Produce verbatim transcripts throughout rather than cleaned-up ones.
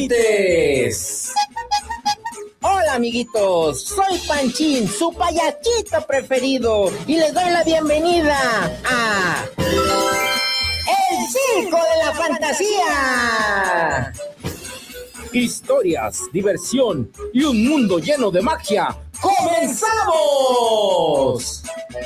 límites. Hola amiguitos, soy Panchín, su payachito preferido, y les doy la bienvenida a El Circo de la Fantasía. Historias, diversión y un mundo lleno de magia. ¡Comenzamos!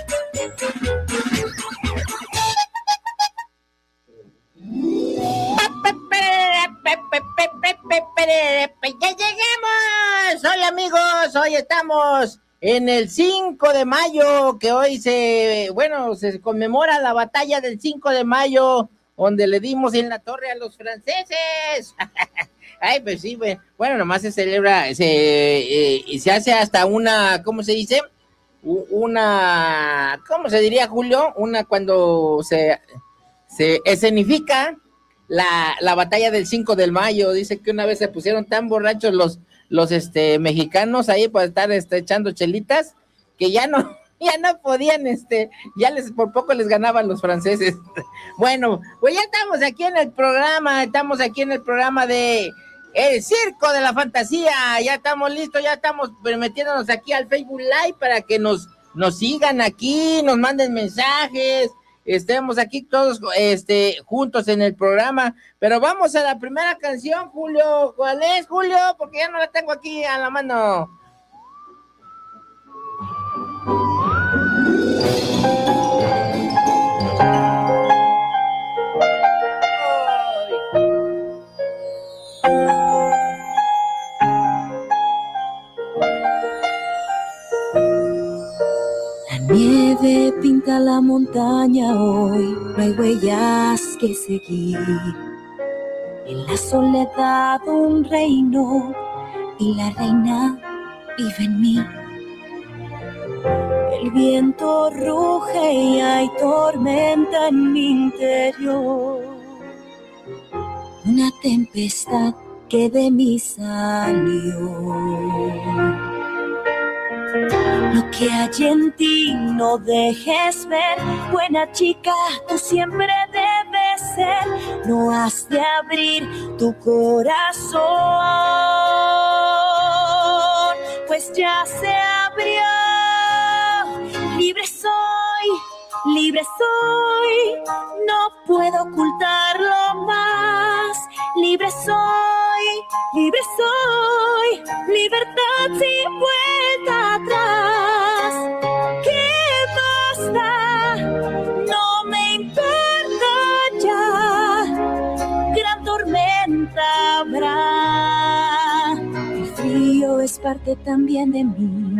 ¡Ya llegamos! Hola amigos, hoy estamos en el cinco de mayo, que hoy se, bueno, se conmemora la batalla del cinco de mayo, donde le dimos en la torre a los franceses. Ay, pues sí, bueno, nomás se celebra, se, eh, se hace hasta una, ¿cómo se dice? Una, ¿cómo se diría, Julio? Una cuando se, se escenifica la, la batalla del cinco de mayo. Dice que una vez se pusieron tan borrachos los, los este, mexicanos ahí para estar este, echando chelitas, que ya no, ya no podían, este, ya les, por poco les ganaban los franceses. Bueno, pues ya estamos aquí en el programa, estamos aquí en el programa de El Circo de la Fantasía. Ya estamos listos, ya estamos metiéndonos aquí al Facebook Live para que nos, nos sigan aquí, nos manden mensajes, estemos aquí todos este, juntos en el programa. Pero vamos a la primera canción, Julio. ¿Cuál es, Julio? Porque ya no la tengo aquí a la mano. Nieve pinta la montaña hoy, no hay huellas que seguir. En la soledad un reino y la reina vive en mí. El viento ruge y hay tormenta en mi interior. Una tempestad que de mí salió. Lo que hay en ti no dejes ver, buena chica, tú siempre debes ser. No has de abrir tu corazón, pues ya se abrió. Libre soy, libre soy, no puedo ocultarlo más. Libre soy, libre soy, libertad sin vuelta atrás. ¿Qué más da? No me importa ya, gran tormenta habrá. El frío es parte también de mí.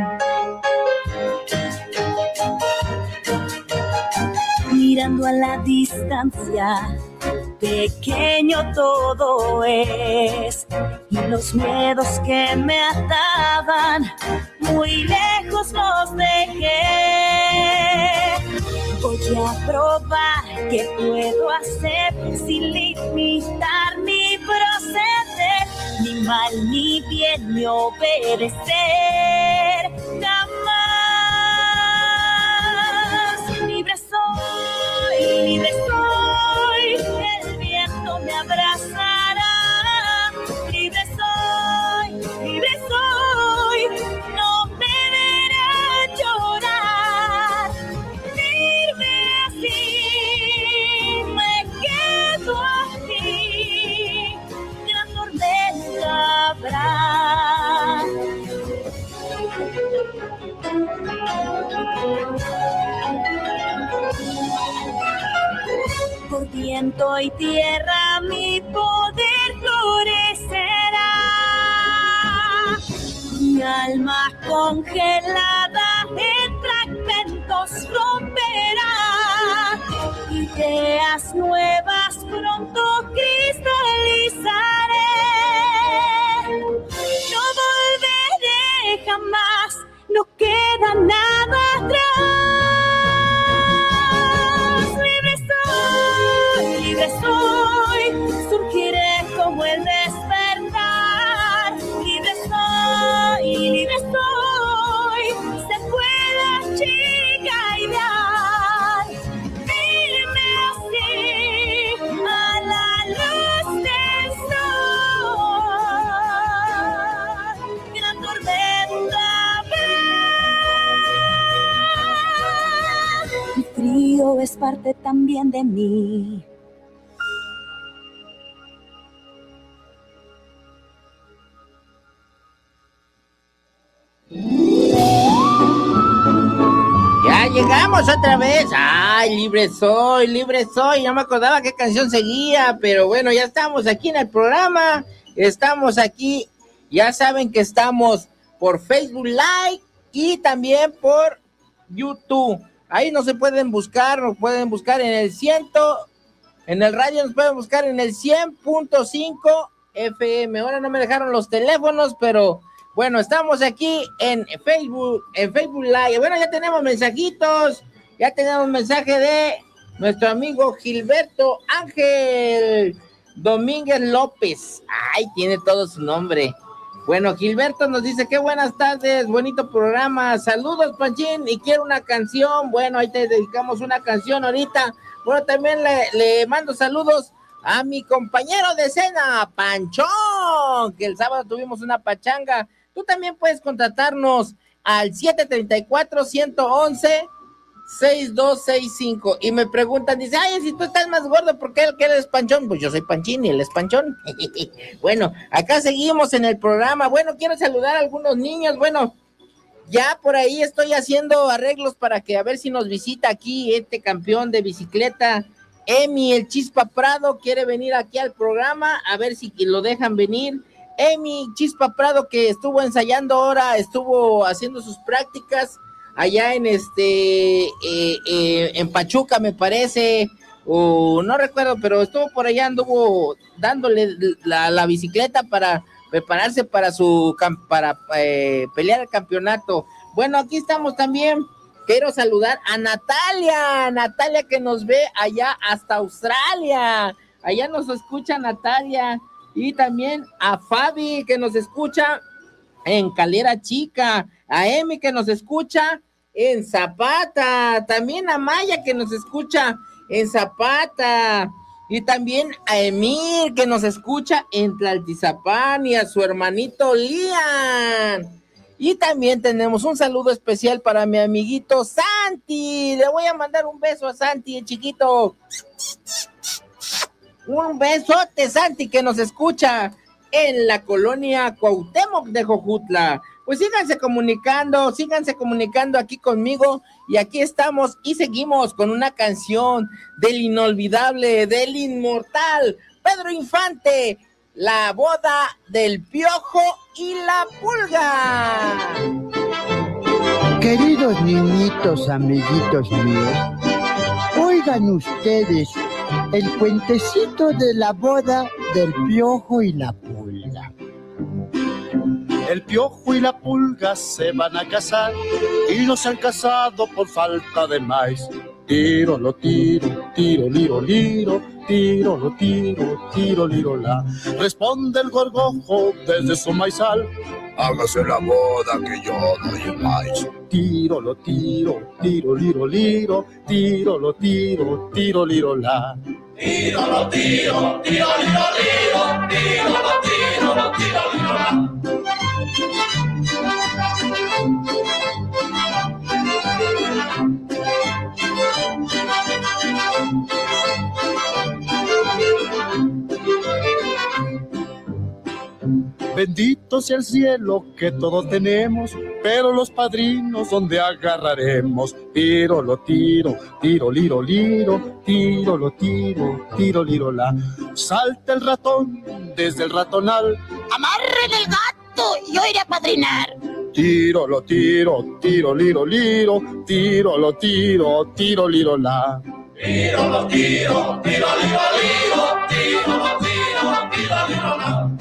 Mirando a la distancia, pequeño todo es, y los miedos que me ataban, muy lejos los dejé. Voy a probar qué puedo hacer sin limitar mi proceder, ni mal ni bien ni obedecer. Jamás. Libre soy, libre soy, el viento me abrazará. Libre soy, libre soy, no me verá llorar. Firme así, me quedo aquí, gran tormenta habrá. Por viento y tierra mi poder florecerá. Mi alma congelada en fragmentos romperá. Ideas nuevas pronto cristalizaré. No volveré jamás, no queda nada atrás. Libre soy, surgiré como el despertar. Libre soy, libre soy, se puede chicaidear. Firme así, a la luz del sol. parte también de mí. Ya llegamos otra vez. Ay, libre soy, libre soy. No me acordaba qué canción seguía, pero bueno, ya estamos aquí en el programa. Estamos aquí. Ya saben que estamos por Facebook Live y también por YouTube. Ahí nos se pueden buscar, nos pueden buscar en el ciento, en el radio nos pueden buscar en el cien punto cinco F M. Ahora no me dejaron los teléfonos, pero bueno, estamos aquí en Facebook, en Facebook Live. Bueno, ya tenemos mensajitos, ya tenemos mensaje de nuestro amigo Gilberto Ángel Domínguez López. Ay, tiene todo su nombre. Bueno, Gilberto nos dice, qué buenas tardes, bonito programa, saludos Panchín, y quiero una canción. Bueno, ahí te dedicamos una canción ahorita. Bueno, también le, le mando saludos a mi compañero de escena, Panchón, que el sábado tuvimos una pachanga. Tú también puedes contratarnos al siete tres cuatro, uno uno uno, seis dos seis cinco. Y me preguntan, dice, ay, si tú estás más gordo, ¿por qué él es Panchón? Pues yo soy Panchín y él es Panchón. Bueno, acá seguimos en el programa. Bueno, quiero saludar a algunos niños. Bueno, ya por ahí estoy haciendo arreglos para que a ver si nos visita aquí este campeón de bicicleta, Emi, el Chispa Prado, quiere venir aquí al programa, a ver si lo dejan venir. Emi Chispa Prado, que estuvo ensayando ahora, estuvo haciendo sus prácticas allá en este, eh, eh, en Pachuca, me parece, o no recuerdo, pero estuvo por allá, anduvo dándole la, la bicicleta para prepararse para su, para eh, pelear el campeonato. Bueno, aquí estamos también. Quiero saludar a Natalia, Natalia que nos ve allá hasta Australia, allá nos escucha Natalia. Y también a Fabi, que nos escucha en Calera Chica, a Emi, que nos escucha en Zapata, también a Maya, que nos escucha en Zapata, y también a Emir, que nos escucha en Tlaltizapán, y a su hermanito Lian. Y también tenemos un saludo especial para mi amiguito Santi. Le voy a mandar un beso a Santi, el chiquito. Un besote, Santi, que nos escucha en la colonia Cuauhtémoc de Jojutla. Pues síganse comunicando, síganse comunicando aquí conmigo, y aquí estamos y seguimos con una canción del inolvidable, del inmortal Pedro Infante, La boda del Piojo y la Pulga. Queridos niñitos, amiguitos míos, oigan ustedes el cuentecito de la boda del Piojo y la Pulga. El Piojo y la Pulga se van a casar y no se han casado por falta de maíz. Tiro, lo tiro, tiro, liro, liro, tiro, lo tiro, tiro, liro, la. Responde el gorgojo desde su maizal: hágase la boda que yo doy el maíz. Tiro, lo tiro, tiro, liro, liro, tiro, lo tiro, tiro, liro, la. Tiro, lo tiro, tiro, liro, liro, tiro, lo tiro, lo tiro, liro, la. Bendito sea el cielo que todo tenemos, pero los padrinos donde agarraremos. Tiro, lo tiro, tiro, liro, liro, tiro, lo tiro, tiro, liro, la. Salta el ratón desde el ratonal: amarren el gato, yo iré a padrinar. Tiro, lo tiro, tiro, liro, liro, tiro, lo tiro, tiro, liro, la. Tiro, lo tiro, tiro, liro, liro, tiro, lo tiro, tiro, liro, la.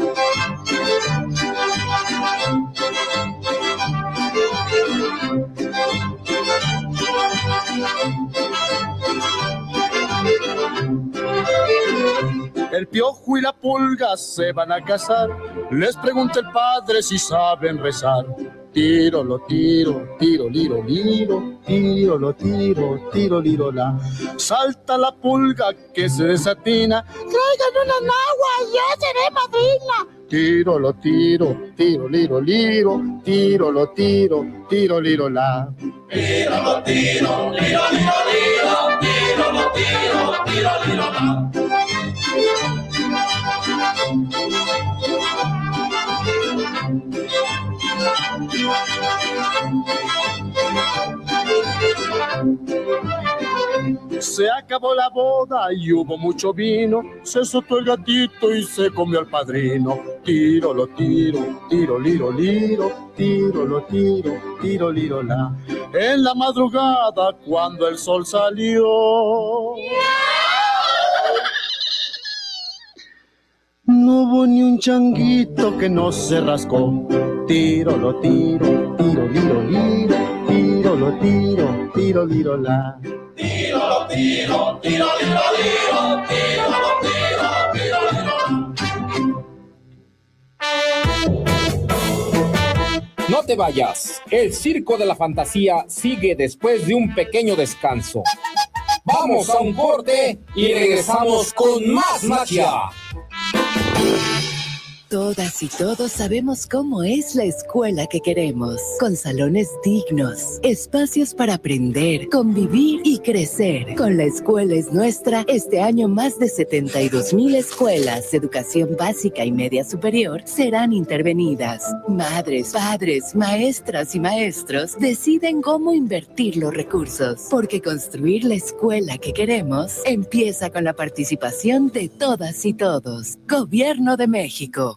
El Piojo y la Pulga se van a casar. Les pregunta el padre si saben rezar. Tiro, lo tiro, tiro, liro, liro, tiro, lo tiro, tiro, liro, la. Salta la Pulga que se desatina: traigan una nagua, yo seré madrina. tiro, lo tiro, tiro, liro, liro, tiro, lo tiro, tiro, liro, la. Tiro, lo tiro, liro, liro, liro, tiro, lo tiro, tiro, liro, la. Se acabó la boda y hubo mucho vino, se soltó el gatito y se comió al padrino. Tiro, lo tiro, tiro, liro, liro, tiro, lo tiro, tiro, liro, la. En la madrugada cuando el sol salió, no hubo ni un changuito que no se rascó. Tiro, lo tiro, tiro, liro, liro, tiro, lo tiro, tiro, liro, la. Tiro, lo tiro, tiro, liro, liro, tiro, lo tiro, tiro, liro. No te vayas, el Circo de la Fantasía sigue después de un pequeño descanso. Vamos a un corte y regresamos con más magia. Todas y todos sabemos cómo es la escuela que queremos, con salones dignos, espacios para aprender, convivir y crecer. Con La Escuela es Nuestra, este año más de setenta y dos mil escuelas de educación básica y media superior serán intervenidas. Madres, padres, maestras y maestros deciden cómo invertir los recursos, porque construir la escuela que queremos empieza con la participación de todas y todos. Gobierno de México.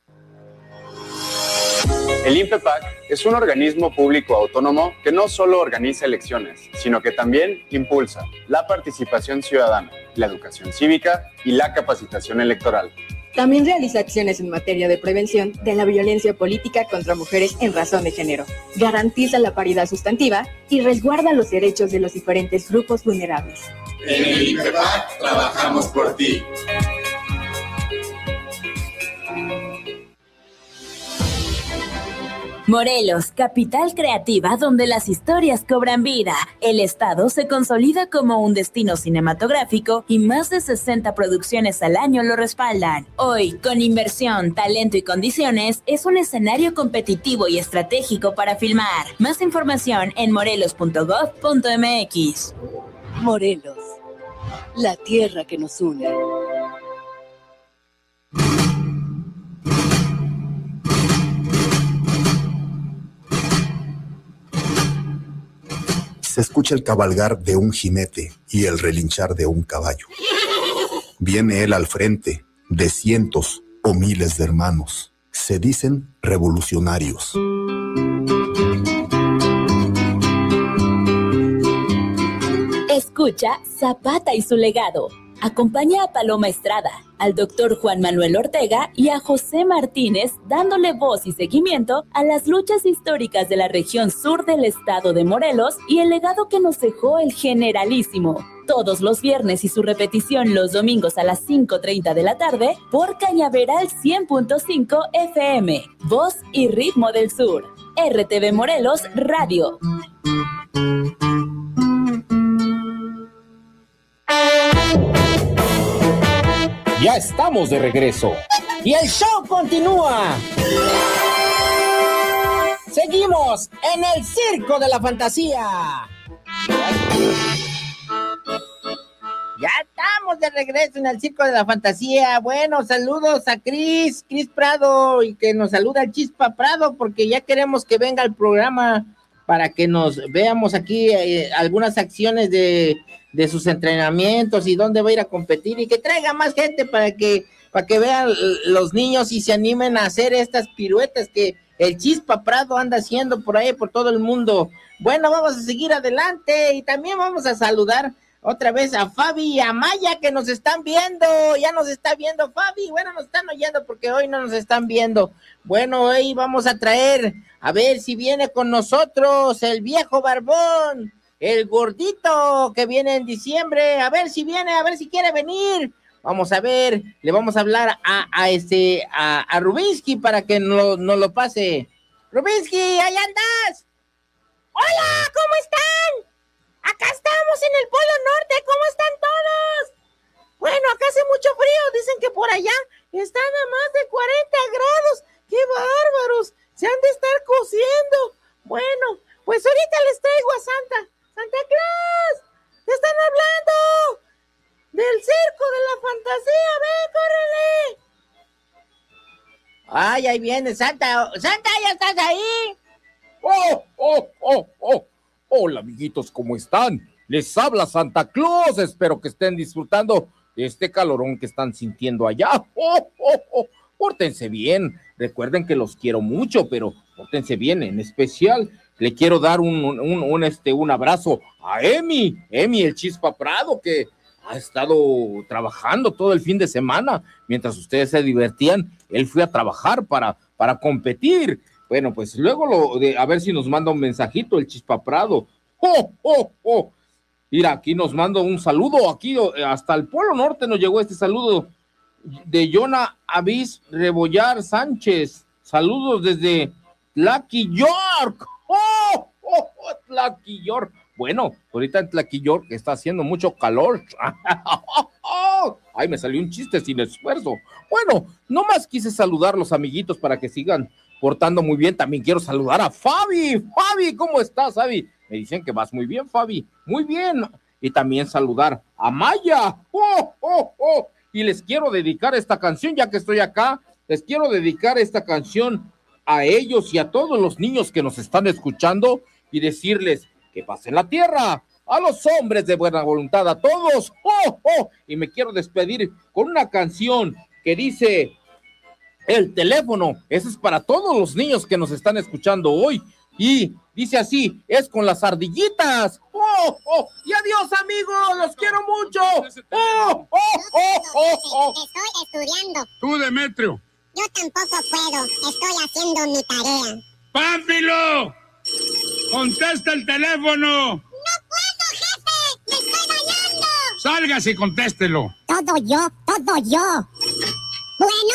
El INPEPAC es un organismo público autónomo que no solo organiza elecciones, sino que también impulsa la participación ciudadana, la educación cívica y la capacitación electoral. También realiza acciones en materia de prevención de la violencia política contra mujeres en razón de género, garantiza la paridad sustantiva y resguarda los derechos de los diferentes grupos vulnerables. En el INPEPAC trabajamos por ti. Morelos, capital creativa donde las historias cobran vida. El estado se consolida como un destino cinematográfico y más de sesenta producciones al año lo respaldan. Hoy, con inversión, talento y condiciones, es un escenario competitivo y estratégico para filmar. Más información en morelos punto gob punto mx. Morelos, la tierra que nos une. Se escucha el cabalgar de un jinete y el relinchar de un caballo. Viene él al frente de cientos o miles de hermanos. Se dicen revolucionarios. Escucha Zapata y su legado. Acompaña a Paloma Estrada, al doctor Juan Manuel Ortega y a José Martínez dándole voz y seguimiento a las luchas históricas de la región sur del estado de Morelos y el legado que nos dejó el Generalísimo. Todos los viernes y su repetición los domingos a las cinco treinta de la tarde por Cañaveral cien punto cinco F M. Voz y ritmo del sur. R T V Morelos Radio. Ya estamos de regreso. Y el show continúa. Seguimos en el Circo de la Fantasía. Ya estamos de regreso en el Circo de la Fantasía. Bueno, saludos a Cris, Cris Prado, y que nos saluda el Chispa Prado, porque ya queremos que venga al programa para que nos veamos aquí eh, algunas acciones de... de sus entrenamientos y dónde va a ir a competir y que traiga más gente para que para que vean los niños y se animen a hacer estas piruetas que el Chispa Prado anda haciendo por ahí, por todo el mundo. Bueno, vamos a seguir adelante y también vamos a saludar otra vez a Fabi y a Maya que nos están viendo, ya nos está viendo Fabi, bueno, nos están oyendo porque hoy no nos están viendo. Bueno, hoy vamos a traer, a ver si viene con nosotros el viejo barbón, el gordito que viene en diciembre, a ver si viene, a ver si quiere venir. Vamos a ver, le vamos a hablar a, a este, a, a Rubinsky para que nos no lo pase. Rubinsky, ahí andas. Hola, ¿cómo están? Acá estamos en el Polo Norte, ¿cómo están todos? Bueno, acá hace mucho frío, dicen que por allá están a más de cuarenta grados. Ay, ahí viene Santa. Santa, ¿ya estás ahí? ¡Oh, oh, oh, oh! Hola, amiguitos, ¿cómo están? Les habla Santa Claus. Espero que estén disfrutando de este calorón que están sintiendo allá. ¡Oh, oh, oh! Pórtense bien. Recuerden que los quiero mucho, pero pórtense bien. En especial, le quiero dar un, un, un, este, un abrazo a Emi. Emi, el Chispa Prado, que ha estado trabajando todo el fin de semana. Mientras ustedes se divertían, él fue a trabajar para, para competir. Bueno, pues luego lo de, a ver si nos manda un mensajito el Chispa Prado. ¡Oh, oh, oh! Mira, aquí nos manda un saludo, aquí hasta el Polo Norte nos llegó este saludo de Jonah Avis Rebollar Sánchez. Saludos desde Lucky York. ¡Oh, oh, oh! Lucky York. Bueno, ahorita en Lucky York está haciendo mucho calor. Ay, me salió un chiste sin esfuerzo. Bueno, nomás quise saludar a los amiguitos para que sigan portando muy bien. También quiero saludar a Fabi. Fabi, ¿cómo estás, Fabi? Me dicen que vas muy bien, Fabi. Muy bien. Y también saludar a Maya. ¡Oh, oh, oh! Y les quiero dedicar esta canción, ya que estoy acá. Les quiero dedicar esta canción a ellos y a todos los niños que nos están escuchando y decirles que pasen la tierra. A los hombres de buena voluntad, a todos. ¡Oh, oh! Y me quiero despedir con una canción que dice... El teléfono, eso es para todos los niños que nos están escuchando hoy. Y dice así, es con las ardillitas. ¡Oh, oh! Y adiós, amigos, los quiero mucho. ¡Oh, oh, oh, oh, oh! Estoy estudiando. Tú, Demetrio. Yo tampoco puedo, estoy haciendo mi tarea. ¡Pánfilo! ¡Contesta el teléfono! ¡No puedo, jefe! ¡Me estoy bañando! ¡Sálgase y contéstelo! Todo yo, todo yo. Bueno...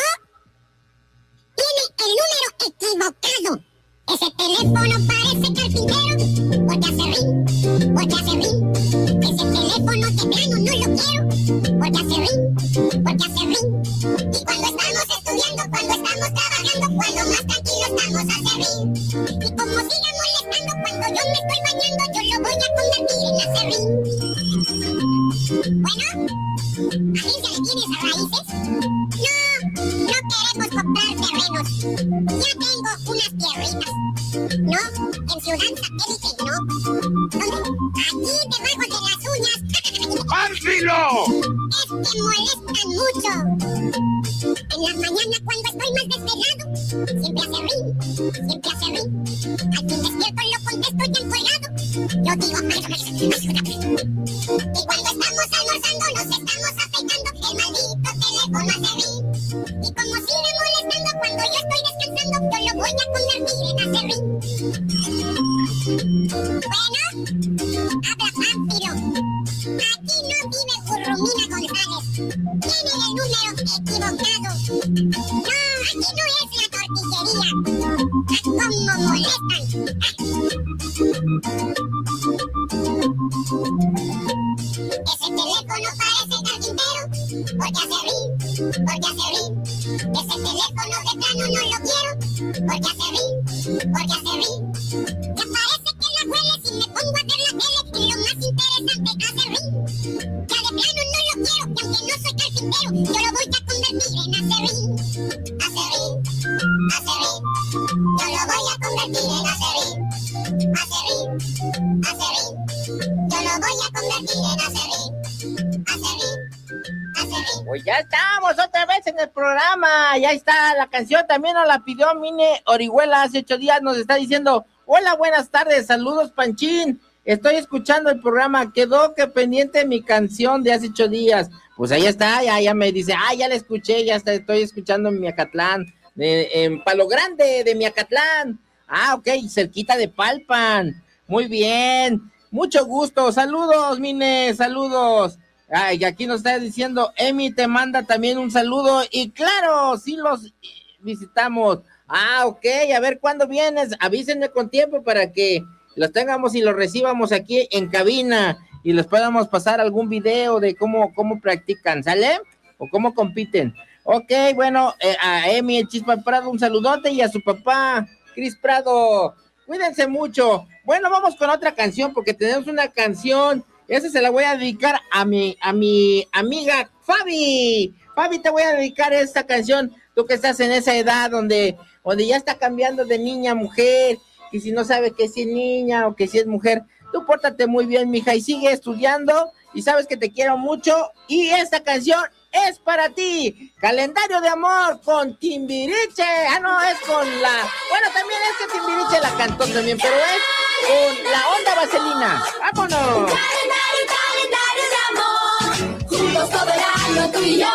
Tiene el número equivocado. Ese teléfono parece carpintero. Porque hace ring, porque hace ring. Ese teléfono de plano no lo quiero. Porque hace ring, porque hace ring. Y cuando estamos estudiando, cuando estamos trabajando, cuando más tranquilos estamos hace ring. Y como siga molestando cuando yo me estoy bañando, yo lo voy a convertir en hace ring. Bueno, ¿agencia de bienes raíces? No, no queremos comprar terrenos. Ya tengo unas tierritas. No, en Ciudad Satélite no. ¿Dónde? Aquí debajo de las uñas. ¡Pánfilo! Es que molestan mucho. En la mañana cuando estoy más desvelado, siempre hace ring, siempre hace ring. Al fin despierto lo contesto y encuadrado. Yo digo, y cuando estamos almorzando nos estamos afeitando, el maldito teléfono hace ring. Y como sigue molestando cuando yo estoy descansando, yo lo voy a convertir en hace ring. Bueno, habla Pánfilo. Aquí no vive Gurrumina González. Tiene el número equivocado. No, aquí no es la tortillería. ¿Cómo molestan? Ese teléfono parece carpintero. Porque hace ring, porque hace ring. Ese teléfono de plano no lo quiero. Porque hace ring, porque hace ring. Ya parece que la huele si me pongo a ver la tele. En lo más interesante hace ring. Ya de plano no lo quiero, que aunque no soy carpintero, yo lo voy a convertir en hace ring. Hace ring, hace ring. Yo lo voy a convertir en hace ring. Hace ring, hace ring. Yo lo voy a convertir en hace ring. Hace ring, hace ring. Pues ya estamos otra vez en el programa. Ya está la canción, también nos la pidió Mine Orihuela hace ocho días. Nos está diciendo, hola, buenas tardes, saludos Panchín. Estoy escuchando el programa, quedó que pendiente mi canción de hace ocho días. Pues ahí está, ya, ya me dice, ah, ya la escuché, ya está, estoy escuchando en Miacatlán, de, en Palo Grande de Miacatlán. Ah, ok, cerquita de Palpan. Muy bien, mucho gusto, saludos, Mine, saludos. Ay, aquí nos está diciendo, Emi te manda también un saludo, y claro, sí los visitamos. Ah, ok, a ver cuándo vienes, avísenme con tiempo para que los tengamos y los recibamos aquí en cabina y les podamos pasar algún video de cómo, cómo practican, ¿sale? O cómo compiten. Ok, bueno, eh, a Emi, el Chispa Prado, un saludote, y a su papá, Cris Prado. Cuídense mucho. Bueno, vamos con otra canción, porque tenemos una canción, esa se la voy a dedicar a mi, a mi amiga Fabi. Fabi, te voy a dedicar esta canción tú que estás en esa edad donde, donde ya está cambiando de niña a mujer, y si no sabe que si es niña o que si es mujer, tú pórtate muy bien, mija, y sigue estudiando, y sabes que te quiero mucho, y esta canción es para ti, Calendario de Amor con Timbiriche. Ah, no, es con la... Bueno, también es que Timbiriche la cantó también, pero es con la Onda Vaselina. ¡Vámonos! Calendario, calendario de amor, juntos todo el año tú y yo.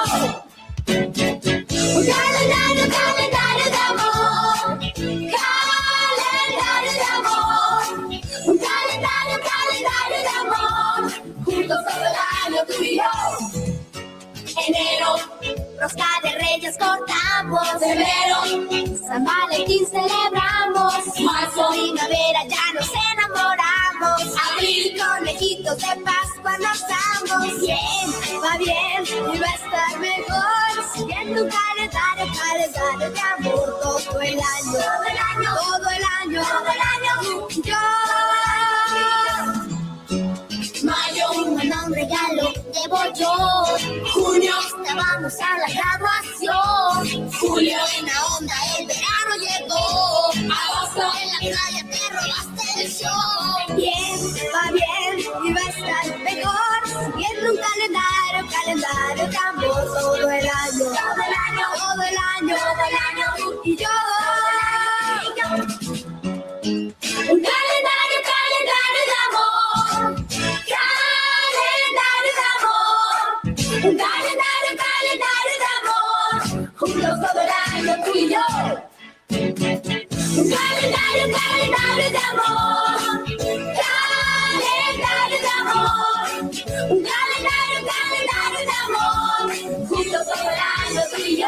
Un calendario, calendario de amor, calendario de amor. Un calendario, calendario de amor, juntos todo el año tú y yo. Enero, rosca de reyes cortamos. Febrero, San Valentín celebramos. Marzo, primavera, ya nos enamoramos. Abril, conejitos de Pascua nos damos. Bien, va bien y va a estar mejor. Siguiendo un calendario, calendario de amor. Todo el año, todo el año, todo el año, todo el año. Yo. Mayo, un buen regalo llevo yo. Junio, ya vamos a la graduación. Julio, en la onda, el verano llegó. Agosto, en la playa te robaste el show. Bien, va bien y va a estar mejor. Siguiendo un calendario, calendario de amor. Todo el año, todo el año, todo el año, todo el año. Y yo, un calendario, calendario de amor. Calendario de amor, un calendario, calendario de amor, juntos todo el año tú y yo. Un calendario, calendario de amor, calendario de amor, un calendario, calendario de amor, juntos todo el año tú y yo.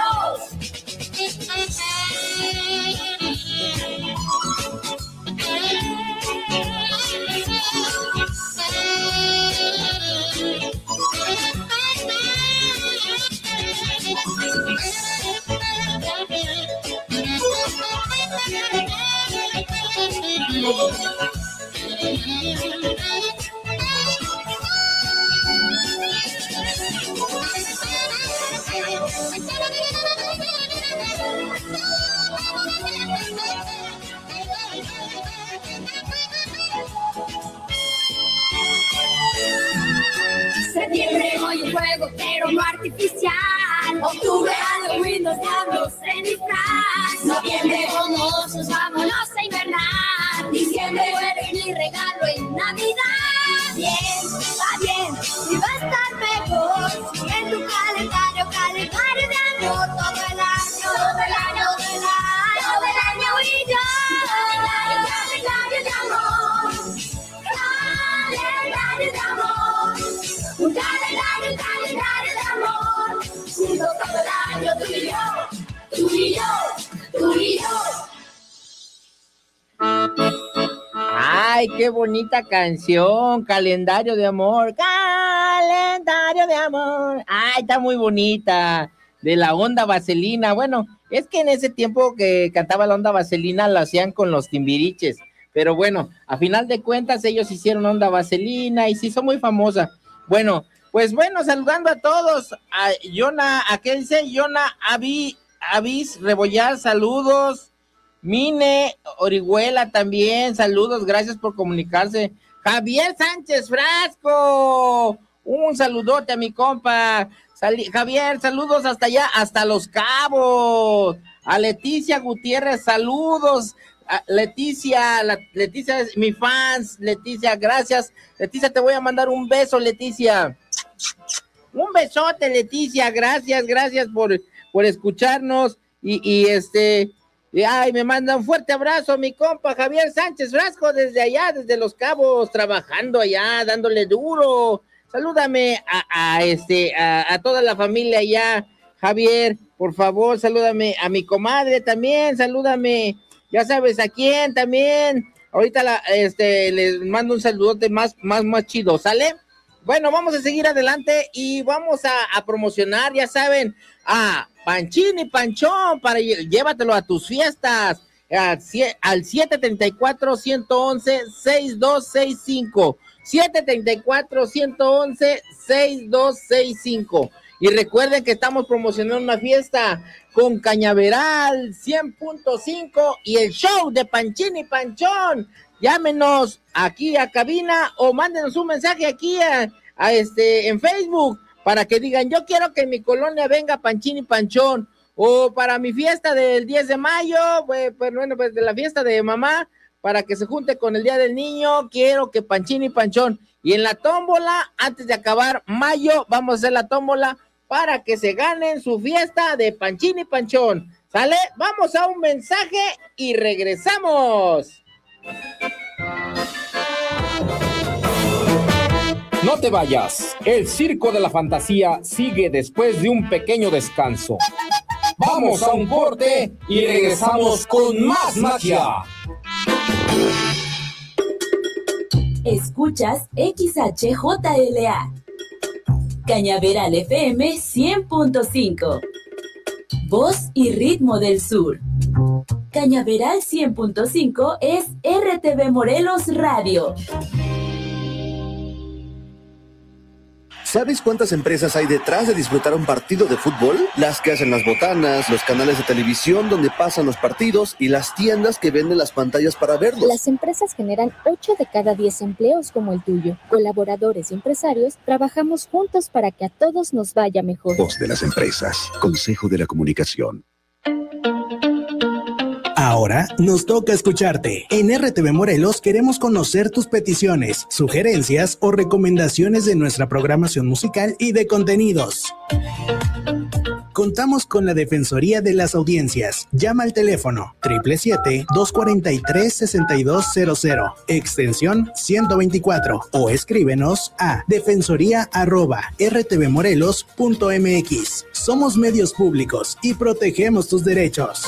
Septiembre hoy un juego, pero no artificial. Octubre, Halloween, nos damos en disfraz. Noviembre, como osos, vámonos a invernar. Diciembre, eres mi regalo en Navidad. Bien, va bien y va a estar mejor. En tu calendario, calendario de amor. Todo el año, todo el año, todo el año, todo el año y yo. Calendario, calendario de amor. Calendario de amor. Un calendario, un calendario de amor. Juntos todo el año tú y yo. Tú y yo, tú y yo. Ay, qué bonita canción, Calendario de Amor, Calendario de Amor. Ay, está muy bonita, de la Onda Vaselina. Bueno, es que en ese tiempo que cantaba la Onda Vaselina lo hacían con los Timbiriches, pero bueno, a final de cuentas ellos hicieron Onda Vaselina y se hizo muy famosa. Bueno, pues bueno, saludando a todos, a Yona, ¿a qué dice? Yona Avi, Avis Rebollar, saludos. Mine Orihuela también, saludos, gracias por comunicarse. Javier Sánchez Frasco, un saludote a mi compa. Sali- Javier, saludos hasta allá, hasta Los Cabos. A Leticia Gutiérrez, saludos. A Leticia, la, Leticia es mi fans, Leticia, gracias. Leticia, te voy a mandar un beso, Leticia. Un besote, Leticia, gracias, gracias por, por escucharnos. Y, y este... Ay, me manda un fuerte abrazo mi compa Javier Sánchez Frasco desde allá, desde Los Cabos, trabajando allá, dándole duro. Salúdame a, a este, a, a toda la familia allá, Javier, por favor, salúdame a mi comadre también, salúdame, ya sabes a quién también. Ahorita la, este, les mando un saludote más, más, más chido, ¿sale? Bueno, vamos a seguir adelante y vamos a, a promocionar, ya saben, a Panchín y Panchón, para llévatelo a tus fiestas, a, al siete tres cuatro, uno uno uno, seis dos seis cinco, siete tres cuatro, uno uno uno, seis dos seis cinco. Y recuerden que estamos promocionando una fiesta con Cañaveral cien punto cinco y el show de Panchín y Panchón. Llámenos aquí a cabina o mándenos un mensaje aquí a, a este en Facebook para que digan, yo quiero que en mi colonia venga Panchín y Panchón. O para mi fiesta del diez de mayo, pues, pues bueno, pues de la fiesta de mamá, para que se junte con el Día del Niño, quiero que Panchín y Panchón. Y en la tómbola, antes de acabar mayo, vamos a hacer la tómbola para que se ganen su fiesta de Panchín y Panchón. ¿Sale? Vamos a un mensaje y regresamos. No te vayas, el Circo de la Fantasía sigue después de un pequeño descanso. Vamos a un corte y regresamos con más magia. Escuchas X H J L A, Cañaveral F M cien punto cinco, Voz y ritmo del sur. Cañaveral cien punto cinco es R T V Morelos Radio. ¿Sabes cuántas empresas hay detrás de disfrutar un partido de fútbol? Las que hacen las botanas, los canales de televisión donde pasan los partidos y las tiendas que venden las pantallas para verlos. Las empresas generan ocho de cada diez empleos como el tuyo. Colaboradores y empresarios trabajamos juntos para que a todos nos vaya mejor. Voz de las empresas. Consejo de la Comunicación. Ahora nos toca escucharte. En R T V Morelos queremos conocer tus peticiones, sugerencias o recomendaciones de nuestra programación musical y de contenidos. Contamos con la Defensoría de las Audiencias. Llama al teléfono siete siete siete, dos cuatro tres, seis dos cero cero, extensión ciento veinticuatro, o escríbenos a defensoría arroba r t v morelos punto m x. Somos medios públicos y protegemos tus derechos.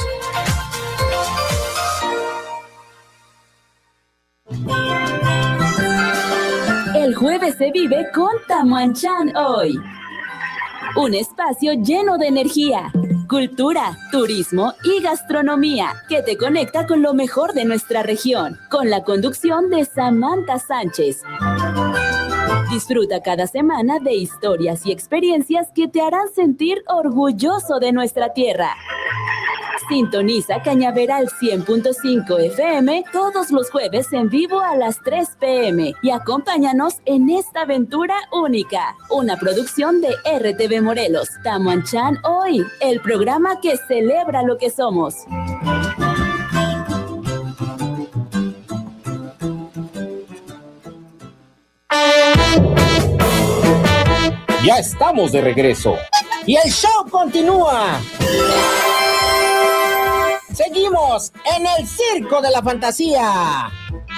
El jueves se vive con Tamuanchán Hoy. Un espacio lleno de energía, cultura, turismo y gastronomía que te conecta con lo mejor de nuestra región, con la conducción de Samantha Sánchez. Disfruta cada semana de historias y experiencias que te harán sentir orgulloso de nuestra tierra. Sintoniza Cañaveral cien punto cinco F M todos los jueves en vivo a las tres pe eme y acompáñanos en esta aventura única. Una producción de R T V Morelos. Tamuanchán Hoy, el programa que celebra lo que somos. Ya estamos de regreso. Y el show continúa. Seguimos en el Circo de la Fantasía.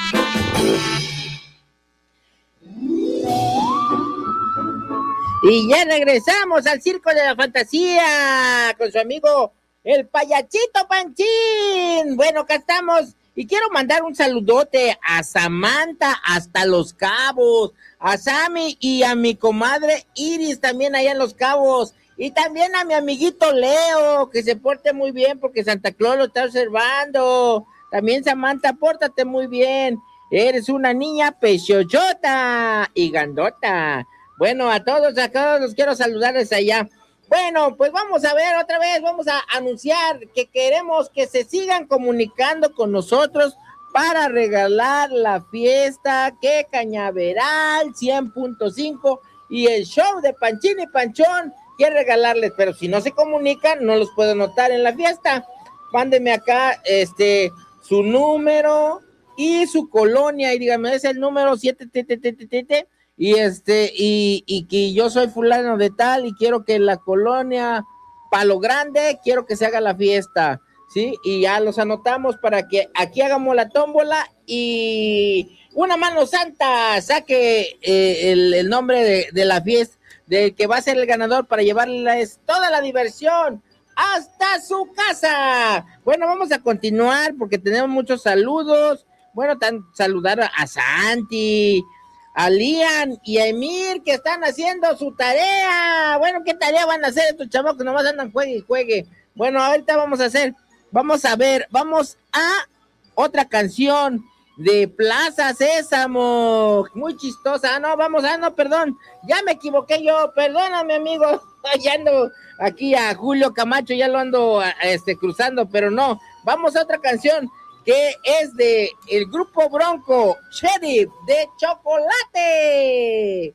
Y ya regresamos al Circo de la Fantasía con su amigo el Payachito Panchín. Bueno, acá estamos. Y quiero mandar un saludote a Samantha hasta Los Cabos, a Sammy y a mi comadre Iris también allá en Los Cabos. Y también a mi amiguito Leo, que se porte muy bien porque Santa Claus lo está observando. También Samantha, pórtate muy bien. Eres una niña pechochota y gandota. Bueno, a todos, a todos los quiero saludarles allá. Bueno, pues vamos a ver otra vez, vamos a anunciar que queremos que se sigan comunicando con nosotros para regalar la fiesta que Cañaveral cien punto cinco y el show de Panchín y Panchón quiere regalarles, pero si no se comunican, no los puedo anotar en la fiesta. Mándeme acá este su número y su colonia y dígame, es el número siete y este y, y que yo soy fulano de tal y quiero que la colonia Palo Grande, quiero que se haga la fiesta, ¿sí? Y ya los anotamos para que aquí hagamos la tómbola y una mano santa saque eh, el, el nombre de, de la fiesta, del que va a ser el ganador para llevarles toda la diversión hasta su casa. Bueno, vamos a continuar porque tenemos muchos saludos. Bueno, tan, saludar a, a Santi, a Lian y a Emir que están haciendo su tarea. Bueno, ¿qué tarea van a hacer estos chavos que nomás andan juegue y juegue? Bueno, ahorita vamos a hacer, vamos a ver, vamos a otra canción de Plaza Sésamo, muy chistosa. Ah, no, vamos, ah, no, perdón, ya me equivoqué yo, perdóname, amigo. ya ando aquí a Julio Camacho, ya lo ando este, cruzando, pero no. Vamos a otra canción que es de el grupo Bronco, Sheriff de Chocolate.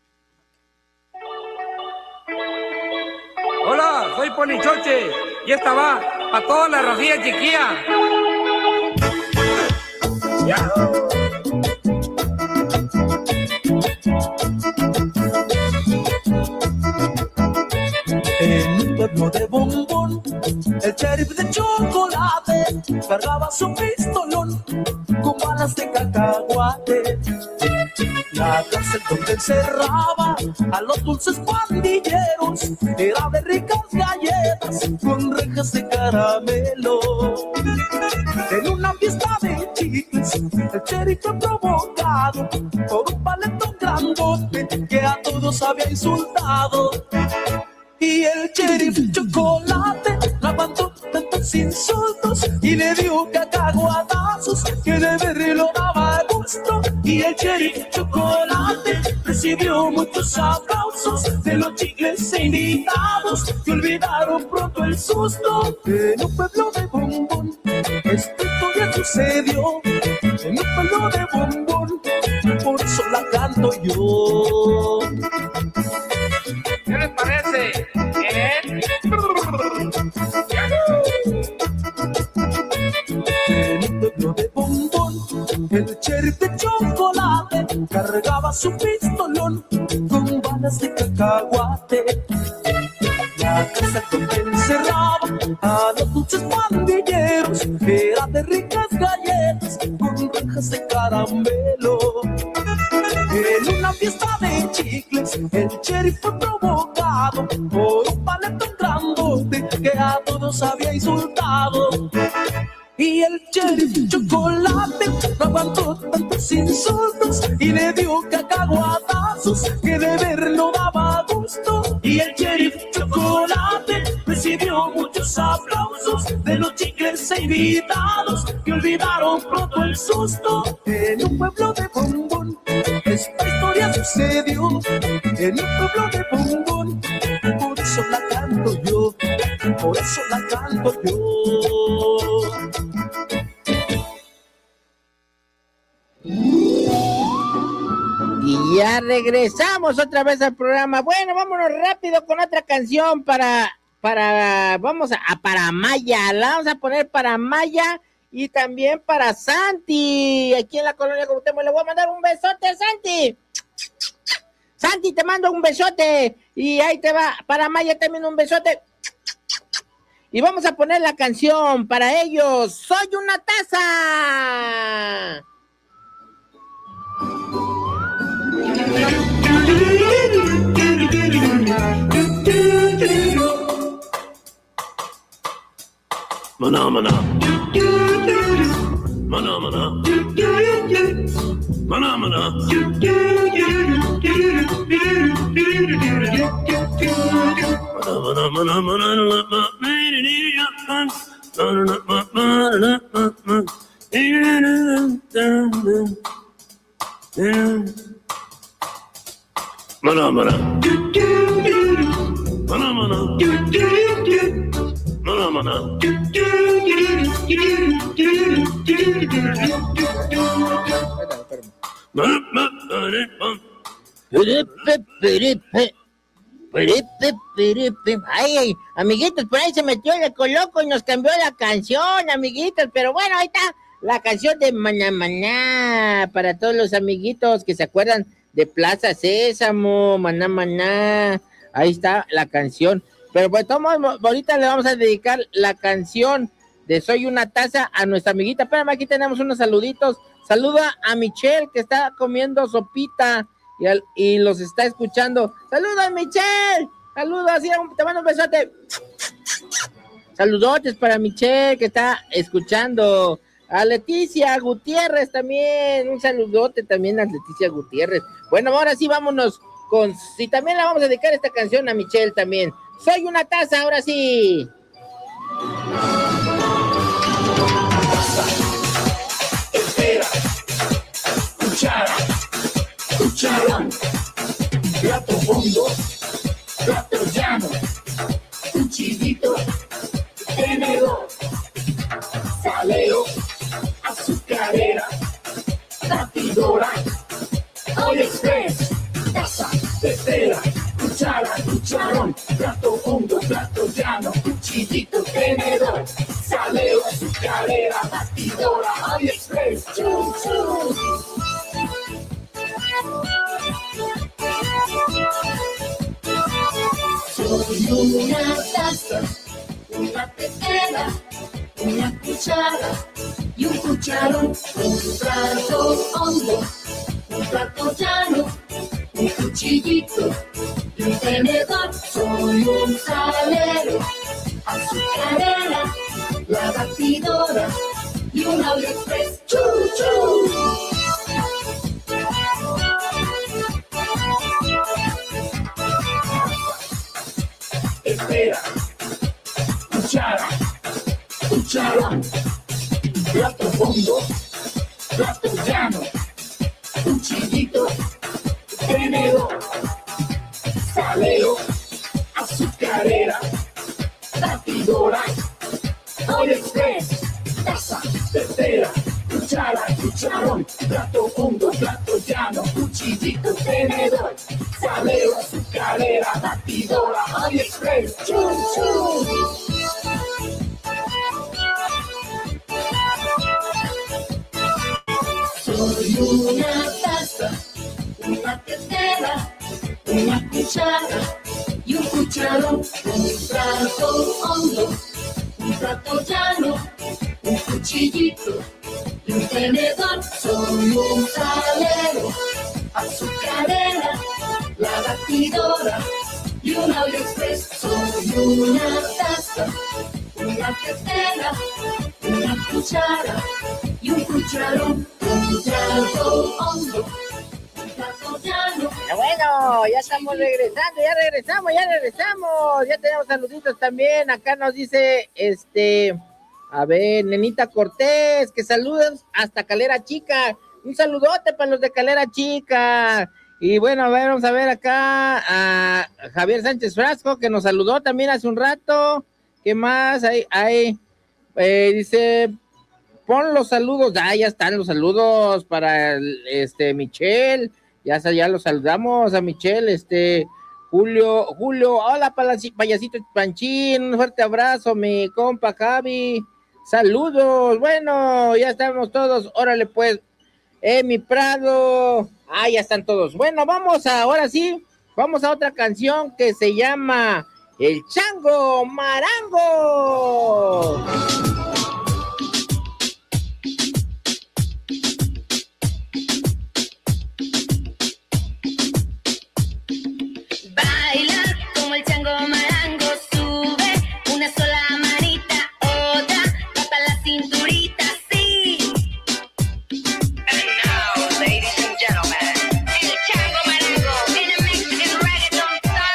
Hola, soy Ponichoche y esta va a toda la racía chiquilla. En un pueblo de Bombón, el sheriff de Chocolate cargaba su pistolón con balas de cacahuate. La cárcel donde encerraba a los dulces pandilleros era de ricas galletas con rejas de caramelo. En una fiesta de chicles, el sheriff fue provocado por un paletón grandote que a todos había insultado. Y el sheriff Chocolate no aguantó tantos insultos y le dio cacahuatazos que de verlo daba gusto. Y el sheriff Chocolate recibió muchos aplausos de los chicles e invitados que olvidaron pronto el susto. En un pueblo de Bombón esta historia sucedió. En un pueblo de Bombón, por eso la canto yo. ¿Qué les parece? ¿Eh? En un pueblo de Bombón, el sheriff de Chocolate cargaba su pistolón con balas de cacahuate. La casa donde encerraba a los dulces pandilleros era de ricas galletas con rejas de caramelo. En una fiesta de chicles, el sheriff fue provocado por un paletón grandote que a todos había insultado. Y el sheriff Chocolate no aguantó tantos insultos y le dio cacahuatazos que de verlo daba gusto. Y el sheriff Chocolate recibió muchos aplausos de los chicles e invitados que olvidaron pronto el susto. En un pueblo de Bombón esta historia sucedió. En un pueblo de Bombón, por eso la canto yo, por eso la canto yo. Y ya regresamos otra vez al programa. Bueno, vámonos rápido con otra canción para, para, vamos a, a para Maya, la vamos a poner para Maya y también para Santi, aquí en la colonia Cuauhtémoc. Le voy a mandar un besote, Santi. Santi, te mando un besote. Y ahí te va, para Maya también un besote. Y vamos a poner la canción para ellos, Soy una taza. Maná, maná. Maná, maná. Maná, maná. Maná, maná, Maná, maná. Maná, maná. Maná, maná. Ay, amiguitos, por ahí se metió el Ecoloco y nos cambió la canción, amiguitos, pero bueno, ahí está la canción de Maná Maná, para todos los amiguitos que se acuerdan de Plaza Sésamo, Maná Maná, ahí está la canción. Pero pues todos, ahorita le vamos a dedicar la canción de Soy una taza a nuestra amiguita. Espérame, aquí tenemos unos saluditos. Saluda a Michelle, que está comiendo sopita y, al, y los está escuchando. ¡Saluda, Michelle! ¡Saludos! Te mando un besote. Saludotes para Michelle, que está escuchando. A Leticia Gutiérrez también. Un saludote también a Leticia Gutiérrez. Bueno, ahora sí, vámonos con... Y también la vamos a dedicar esta canción a Michelle también. Soy una taza, ahora sí. Espera, cuchara, cucharón, plato hondo, plato llano. tetera, cuchara, cucharón, plato hondo, plato llano, cuchillito, tenedor, salero, azucarera, batidora, AliExpress, chum, chum. Soy una taza, una tetera, una cuchara y un cucharón, un plato hondo, un plato llano, un cuchillito y un tenedor. Soy un salero, azucarera, la batidora y un AliExpress. ¡Chu, chu! Espera, cuchara, cucharón, plato hondo, plato llano, cuchillito, tenedor, salero, azucarera, batidora, AliExpress, taza, tetera, cuchara, cucharón, plato hondo, plato llano, cuchillito, tenedor, salero, azucarera, batidora, AliExpress, chum, chum. Soy una taza, una tetera, una cuchara y un cucharón, un plato hondo, un plato llano, un cuchillito y un tenedor. Soy un salero, azucarera, la batidora y un AliExpress. Soy una taza, una tetera, una cuchara y un cucharón, un plato hondo, un plato llano. Pero bueno, ya estamos regresando, ya regresamos, ya regresamos. Ya tenemos saluditos también. Acá nos dice, este, a ver, Nenita Cortés, que saludos hasta Calera Chica. Un saludote para los de Calera Chica. Y bueno, a ver, vamos a ver acá a Javier Sánchez Frasco, que nos saludó también hace un rato. ¿Qué más? Ahí, ahí, eh, dice, pon los saludos. Ah, ya están los saludos para el, este Michelle. Ya, ya los saludamos a Michelle, este Julio, Julio, hola payasito Panchín, un fuerte abrazo, mi compa Javi. Saludos, bueno, ya estamos todos, órale pues, Emi Prado, ah, ya están todos. Bueno, vamos a, ahora sí, vamos a otra canción que se llama El Chango Marango. Baila como el chango marango, sube una sola manita, otra va para la cinturita, sí. And now, ladies and gentlemen, el chango marango in a Mexican reggaeton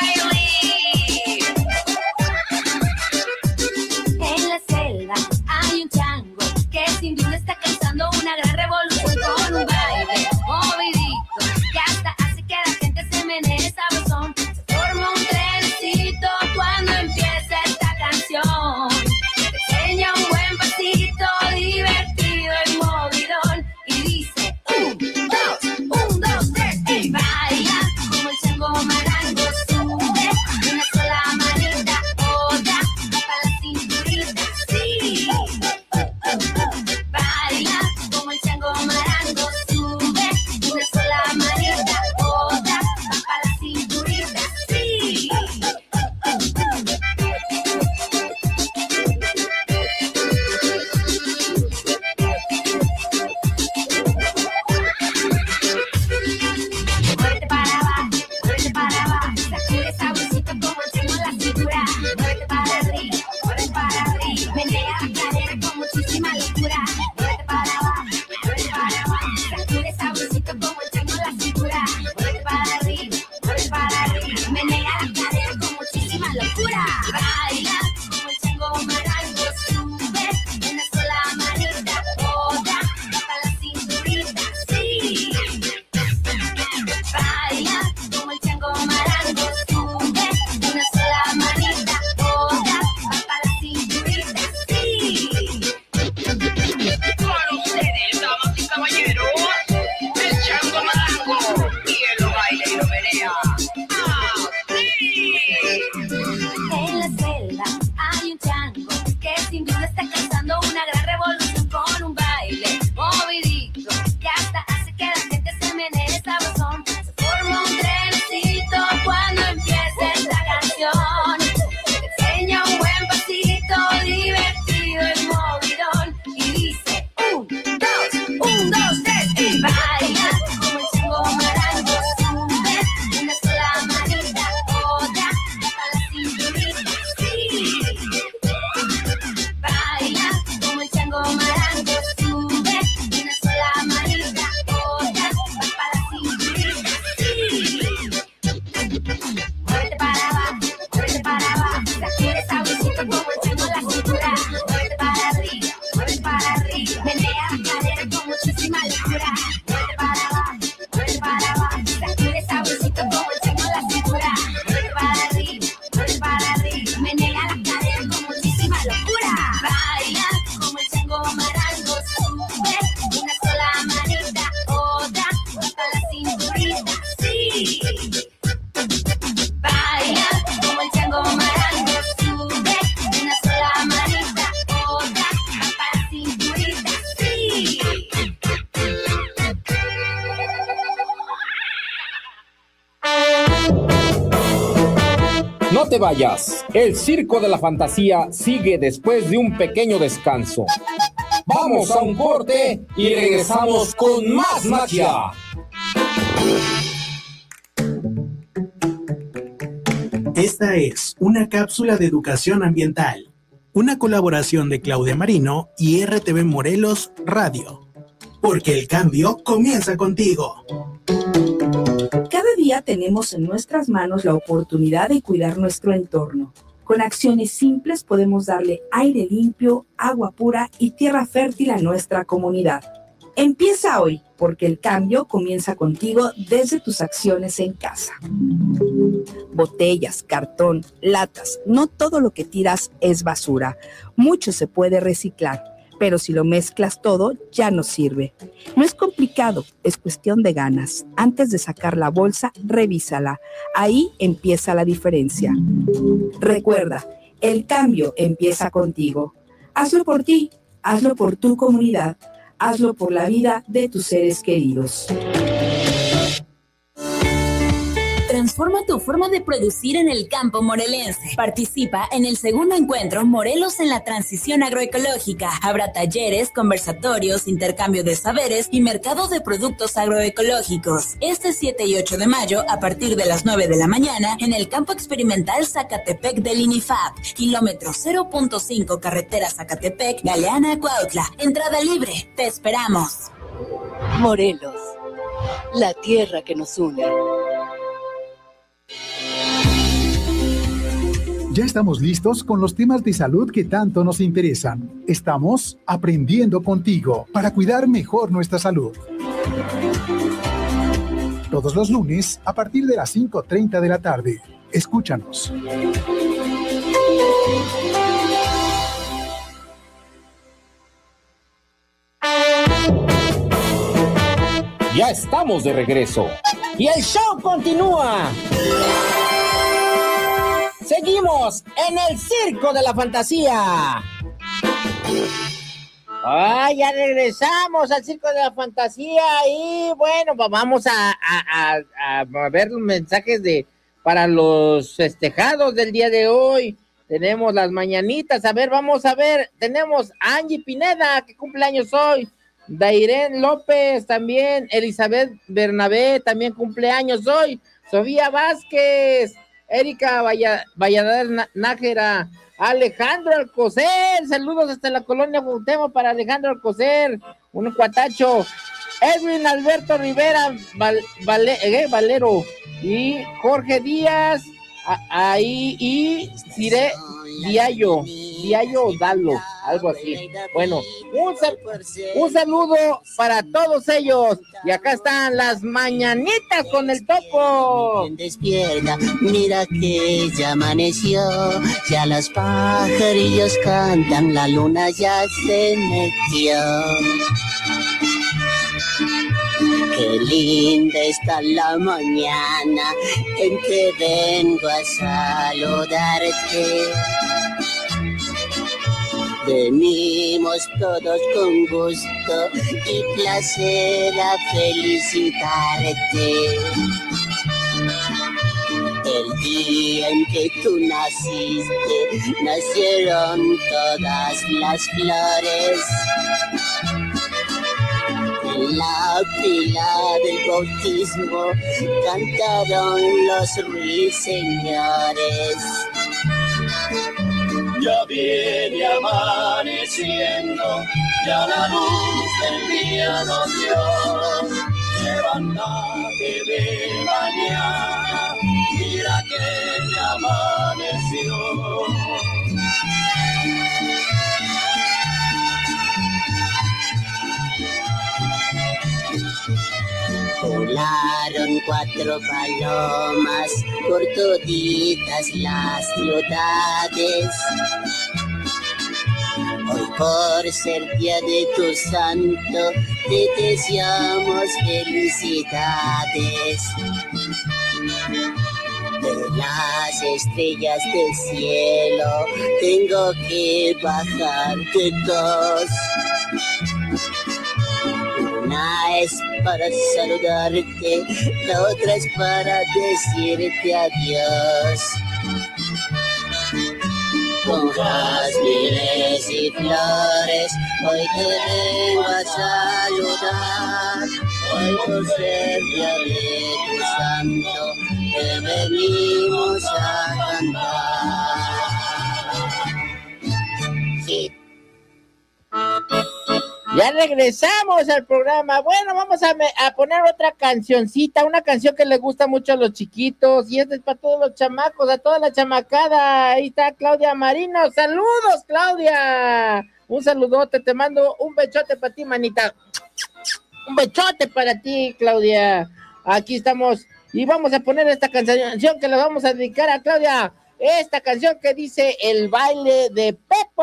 style. En la selva hay un chango que sin duda está causando una gran revolución con un baile movidito que hasta hace que la gente se menee sabrosón. Forma un trencito cuando empieza esta canción. Enseña un buen pasito divertido y movidón. Y dice, un, dos, un, dos, tres, y baila como el chango marango, sube una sola manita, otra para la cinturita, sí. Baila como el chango marango, sube una sola manita, otra para la cinturita, sí. Muévete para abajo, muévete para abajo, sacude sabrosito como el chango en la cintura. Muévete para arriba, muévete para arriba, menea la cadera con muchísima locura. Muévete para abajo, muévete para abajo, sacude sabrosito como el chango en la cintura. Muévete para arriba, muévete para arriba, menea la cadera con muchísima locura. Baila como el chango marango, sube una sola manita, otra para la cinturita, sí. Baila como el chango marango, sube una sola manita, otra para la cinturita, sí. te vayas, el circo de la fantasía sigue después de un pequeño descanso. Vamos a un corte y regresamos con más magia. Esta es una cápsula de educación ambiental, una colaboración de Claudia Marino y R T V Morelos Radio. Porque el cambio comienza contigo. Cada día tenemos en nuestras manos la oportunidad de cuidar nuestro entorno. Con acciones simples podemos darle aire limpio, agua pura y tierra fértil a nuestra comunidad. Empieza hoy, porque el cambio comienza contigo desde tus acciones en casa. Botellas, cartón, latas, no todo lo que tiras es basura. Mucho se puede reciclar, pero si lo mezclas todo, ya no sirve. No es complicado, es cuestión de ganas. Antes de sacar la bolsa, revísala. Ahí empieza la diferencia. Recuerda, el cambio empieza contigo. Hazlo por ti, hazlo por tu comunidad, hazlo por la vida de tus seres queridos. Transforma tu forma de producir en el campo morelense. Participa en el segundo encuentro Morelos en la Transición Agroecológica. Habrá talleres, conversatorios, intercambio de saberes y mercado de productos agroecológicos. Este siete y ocho de mayo, a partir de las nueve de la mañana, en el campo experimental Zacatepec del INIFAP. Kilómetro cero punto cinco, carretera Zacatepec, Galeana, Cuautla. Entrada libre. Te esperamos. Morelos, la tierra que nos une. Ya estamos listos con los temas de salud que tanto nos interesan. Estamos aprendiendo contigo para cuidar mejor nuestra salud. Todos los lunes a partir de las cinco treinta de la tarde. Escúchanos. Ya estamos de regreso. Y el show continúa. Seguimos en el circo de la fantasía. Ah, ya regresamos al circo de la fantasía y bueno, pues vamos a, a, a, a ver los mensajes de para los festejados del día de hoy. Tenemos las mañanitas, a ver, vamos a ver, tenemos a Angie Pineda, que cumple años hoy, Dairén López también, Elizabeth Bernabé también cumple años hoy, Sofía Vázquez, Erika Valladares Nájera, Alejandro Alcocer, saludos hasta la colonia Cuauhtémoc para Alejandro Alcocer, un cuatacho, Edwin Alberto Rivera Val, Vale, eh, Valero y Jorge Díaz, ahí y Cire Diallo, Diallo Dalo, algo así. Bueno, un, sal, un saludo para todos ellos. Y acá están las mañanitas con el Topo. Despierta, mira que ya amaneció, ya los pajarillos cantan, la luna ya se metió. Qué linda está la mañana en que vengo a saludarte. Venimos todos con gusto y placer a felicitarte. El día en que tú naciste, nacieron todas las flores. En la pila del bautismo cantaron los ruiseñores. Ya viene amaneciendo, ya la luz del día nos dio. Levántate de mañana, mira que ya amaneció. Volaron cuatro palomas por toditas las ciudades. Hoy por ser día de tu santo, te deseamos felicidades. De las estrellas del cielo tengo que bajarte dos. Una es para saludarte, la otra es para decirte adiós. con jazmines y flores, hoy te vengo a saludar. Hoy por ser día de tu santo, te venimos a cantar. Sí. Ya regresamos al programa. Bueno, vamos a, me, a poner otra cancioncita, una canción que les gusta mucho a los chiquitos, y esta es para todos los chamacos, a toda la chamacada. Ahí está Claudia Marino. ¡Saludos, Claudia! Un saludote, te mando un bechote para ti, manita. Un bechote para ti, Claudia. Aquí estamos, y vamos a poner esta canción que le vamos a dedicar a Claudia. Esta canción que dice El baile de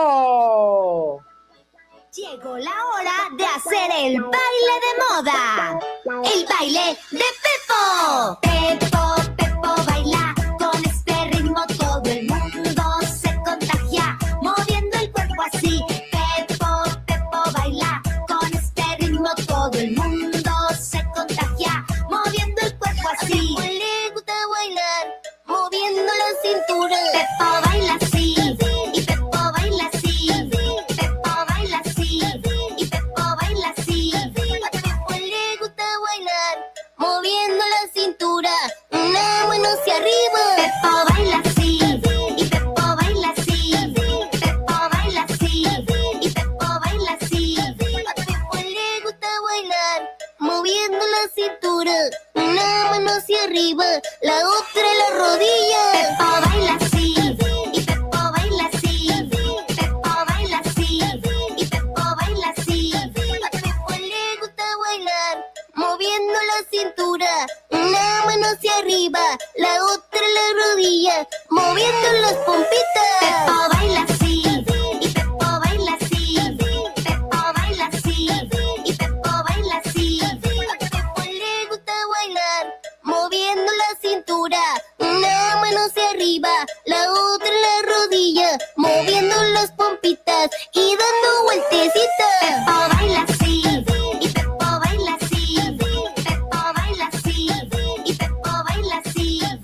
Pepo. Llegó la hora de hacer el baile de moda. El baile de Pepo. Pepo, Pepo baila con este ritmo, todo el mundo se contagia, moviendo el cuerpo así. Pepo, Pepo baila con este ritmo, todo el mundo se contagia, moviendo el cuerpo así. A Pepo le gusta bailar, moviendo la cintura. Pepo baila así, y Pepo baila así. Pepo baila así, y Pepo baila así. A Pepo le gusta bailar, moviendo la cintura. Una mano hacia arriba. Pepo baila así, y Pepo baila así. Pepo baila así, y Pepo baila así. A Pepo le gusta bailar, moviendo la cintura. Una mano hacia arriba, la otra en la rodilla. Pepo baila así, y Pepo baila así. Pepo baila así, y Pepo baila así. A Pepo le gusta bailar, moviendo la cintura. Una mano hacia arriba, la otra en la rodilla, moviendo las pompitas. Pepo baila así, y Pepo baila así. Pepo baila así, y Pepo baila así. A Pepo le gusta bailar, moviendo la cintura. Una mano hacia arriba, la otra en la rodilla, moviendo las pompitas y dando vueltecitas. Pepo baila así, y Pepo baila así. Pepo baila así, y Pepo baila así.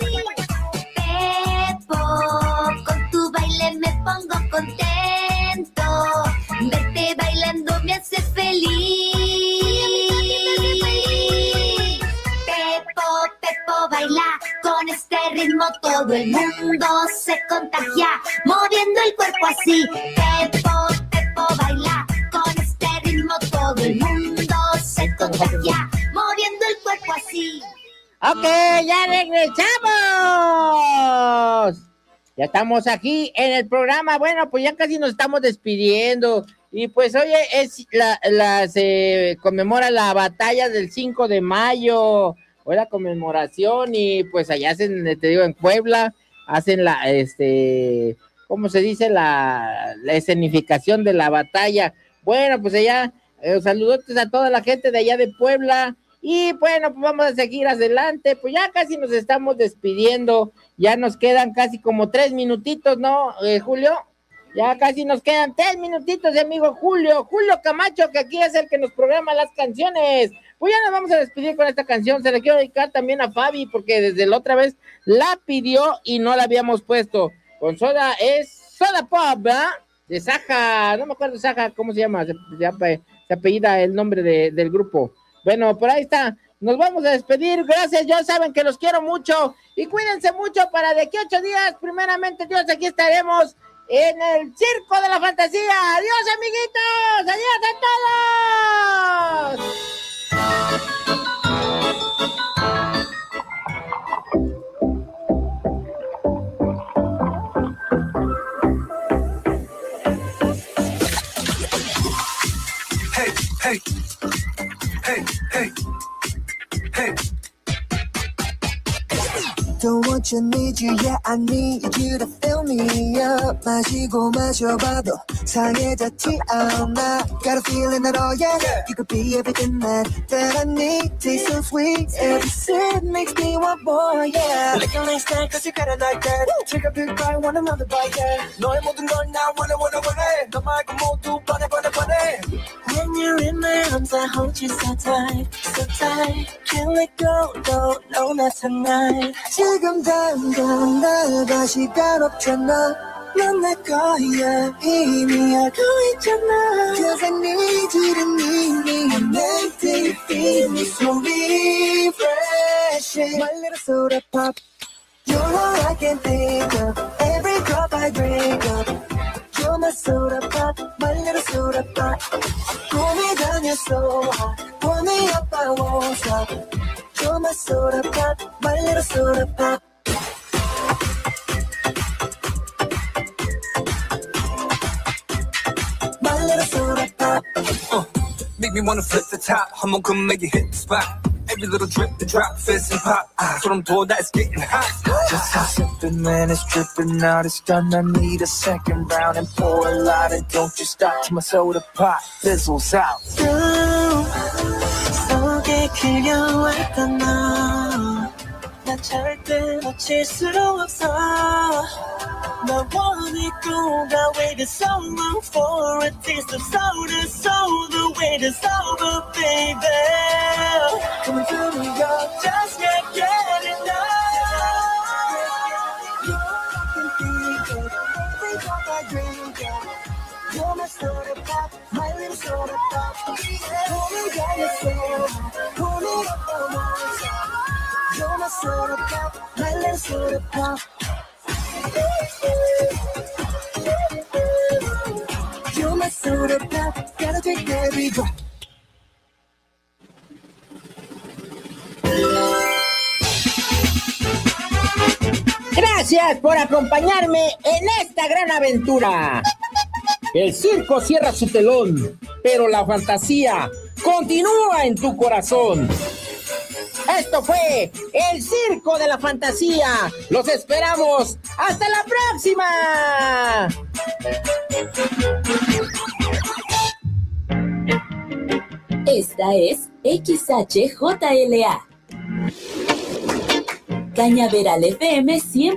Pepo, con tu baile me pongo contento. Verte bailando me hace feliz. Pepo, Pepo baila con este ritmo, todo el mundo se contagia, moviendo el cuerpo así. Pepo, Pepo baila con este ritmo, todo el mundo se contagia, moviendo el cuerpo así. Ok, ya regresamos. Ya estamos aquí en el programa. Bueno, pues ya casi nos estamos despidiendo. Y pues hoy es la, la se conmemora la batalla del cinco de mayo. Hoy la conmemoración, y pues allá hacen, te digo, en Puebla, hacen la, este, ¿cómo se dice? La, la escenificación de la batalla. Bueno, pues allá, eh, saludos a toda la gente de allá de Puebla. Y bueno, pues vamos a seguir adelante. Pues ya casi nos estamos despidiendo. Ya nos quedan casi como tres minutitos, ¿no, eh, Julio? Ya casi nos quedan tres minutitos, amigo Julio. Julio Camacho, que aquí es el que nos programa las canciones. Pues ya nos vamos a despedir con esta canción. Se la quiero dedicar también a Fabi, porque desde la otra vez la pidió y no la habíamos puesto. Con Soda, es Soda Pop, ¿verdad? De Saja, no me acuerdo Saja, ¿cómo se llama? Se, se, se apellida el nombre de, del grupo. Bueno, por ahí está. Nos vamos a despedir. Gracias, ya saben que los quiero mucho. Y cuídense mucho para de aquí a ocho días. Primeramente, Dios, aquí estaremos en el Circo de la Fantasía. Adiós, amiguitos. Adiós a todos. Hey, hey, hey, hey, hey. Don't want you, need you, yeah, I need you to fill me up. 마시고 마셔봐도 상해졌지 않아. Got a feeling that, oh yeah, you could be everything that, that I need. Taste so sweet, every sip makes me want more, yeah. Lick a last night cause you got it like that. Take a big bite, want another bite, yeah. 너의 모든 걸 나 원해, 원해, 원해. 너 말고 모두 뻔해, 뻔해, 뻔해. When you're in my arms, I hold you so tight, so tight. Can't let go, no, no, not tonight. 지금 당장 나가 시간 없잖아. 넌 내 거야 이미 알고 있잖아 Cause I need you to need me And make you feel me so refreshing My little soda pop You're all I can think of Every drop I drink up You're my soda pop My little soda pop Pull me down, you're so hot Pull me up, I won't stop You're my soda pop My little soda pop My little soda pop uh, Make me wanna flip the top 한번 come make it hit the spot Every little drip, the drop, fizz and pop 아, 소름 돋아, it's getting hot Just stop sipping, man, it's dripping out It's done, I need a second round And pour a lot and don't you stop Till my soda pop fizzles out 속에 그려왔던 너 나 절대 놓칠 수 없어 나 원해 go waited so long for a taste of soda So the wait is over, baby Coming through New York, just can't get enough You're all I can think of Every drop I drink of You're my soda pop, my little soda pop Pull me down your soul, pull me up on my side You're my soda pop, my little soda pop You're my soda pop, gotta take every drop Gracias por acompañarme en esta gran aventura. El circo cierra su telón, pero la fantasía continúa en tu corazón. Esto fue el Circo de la Fantasía. Los esperamos. ¡Hasta la próxima! Esta es X H J L A Cañaveral F M cien